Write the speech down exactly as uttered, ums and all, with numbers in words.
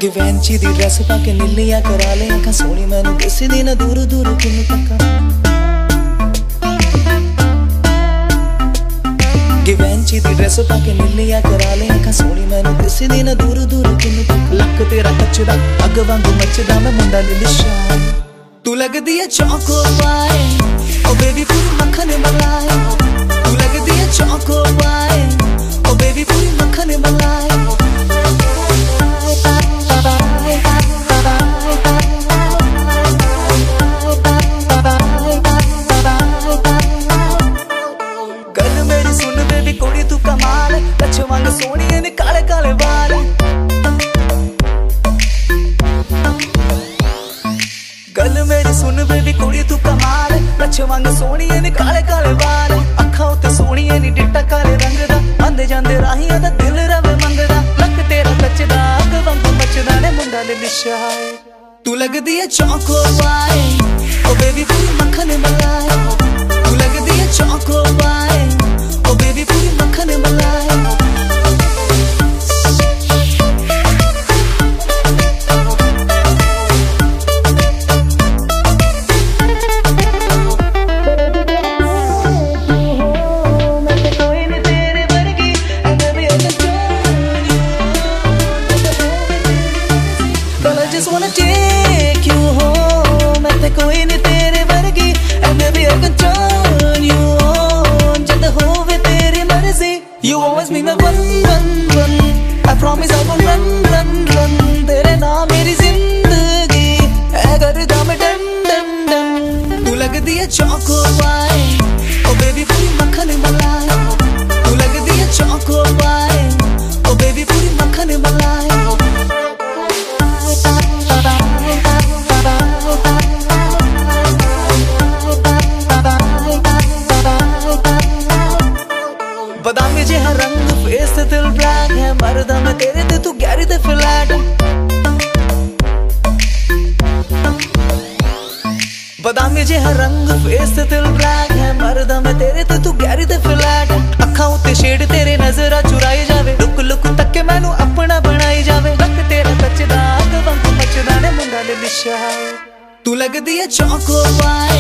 Givenchy दी dress पाके नीलिया करा ले अखा सोनी मैनू किसी दी ना दूर दूर किनू तक्का गिवेंची दी ड्रेस पाके नीलिया करा ले अखा सोनी मैनू किसी दी ना दूर दूर किनू तक्का लक तेरा कचदा अग वांगू मचदा मैं मुंडा लिलिशा तू लगदी है चौको पाए ओ बेबी पूरी मक्खन मलाई तू लगदी है चौको पाए ओ बेबी पूरी मक्खन मलाई गल मेरी सुन बेबी कुड़ी तू कमाल लच्छे वांग सोहणी ने काले काले बाल गल मेरी सुन बेबी कुड़ी तू कमाल लच्छे वांग सोहणी ने काले काले बाल अखां उत्ते सोहणी नी डिट्टा काले रंग दा आंदे जांदे राहियां दा दिल रवे मंगदा लक तेरा कचदा अग वांग मचदा ने मुंडा लिलिशा तू लगदी है चौको पाए ओ बेबी पूरी मक्खन मलाई तू लगदी है चौको पाए ओ बेबी पूरी मक्खन मलाई Just wanna take you home मैं ते कोई नहीं तेरे वर्गी and baby I can turn you on जद होवे तेरी मर्जी you always be my one one one I promise I won't run run run तेरे नाम मेरी जिंदगी ऐ करदा मैं डन डन डन तू लगदी है चौको पाए ओ बेबी पूरी मक्खन मलाई तू लगदी है चौको पाए ओ बेबी पूरी मक्खन मलाई बदामी जिहा रंग फेस ते दिल ब्लैक है मरदा मैं तेरे ते तू गहरी ते फ्लैट बदामी जिहा रंग फेस ते दिल ब्लैक है मरदा मैं तेरे ते तू गहरी ते फ्लैट अखां उत्ते शेड तेरे नजरा चुराई जावे लुक लुक तक मैनू अपना बनाई जावे लक तेरा कचदा अग वांगू मचदा ने मुंडा लिलिशा तू लगदी है चौको पाए